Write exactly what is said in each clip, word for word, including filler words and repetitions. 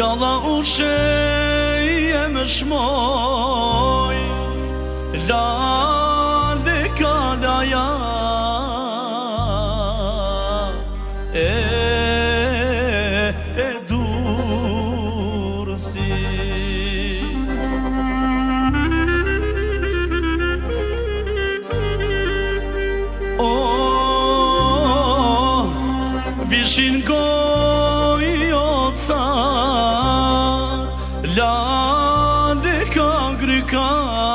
Jalla ushe e më shmoj Lale kalaja E, e durësi O, vishin goj o car Lale ka gryka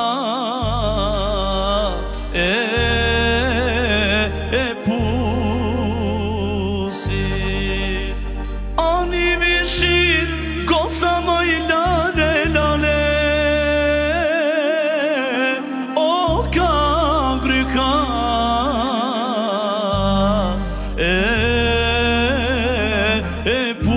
E, e pusi Ani vishin goca moj lale lale O ka gryka E, e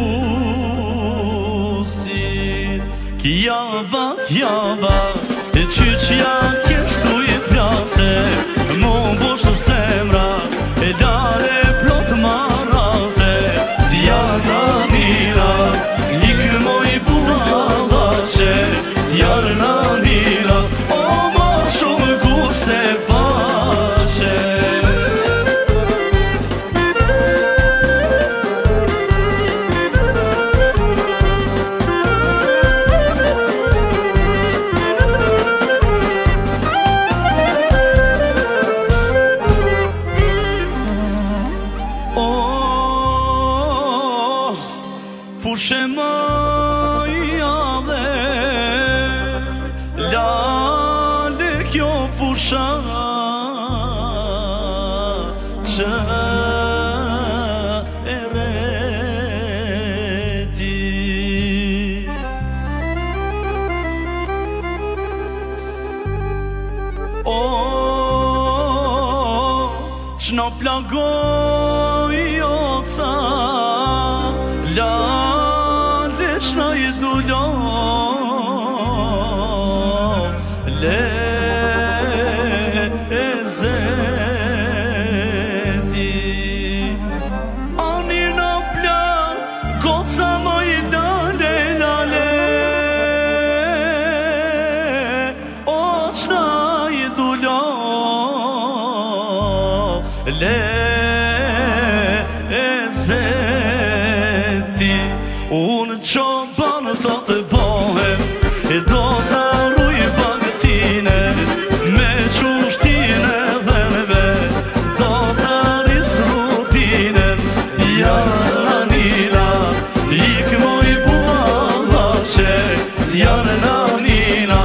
pusi Kjava, kjava E qyqja kështu i plase Mo bosh të semra E lare plot marase Djana nira Ikë moj budalache Djarna nira O ma shumë kur se faqe Fushe maja dhe Lale kjo fusha Që e reti O, që në plagoj o ca Lale qna i dullo Le e zeti Ani në plak Goca moj lale lale O qna i dullo Le e zeti Unë qoban të të bohem E do të arruj bagëtine Me qushtine dhe neve Do të arris rutinen Djarna nira Ik moj bualache Djarna nira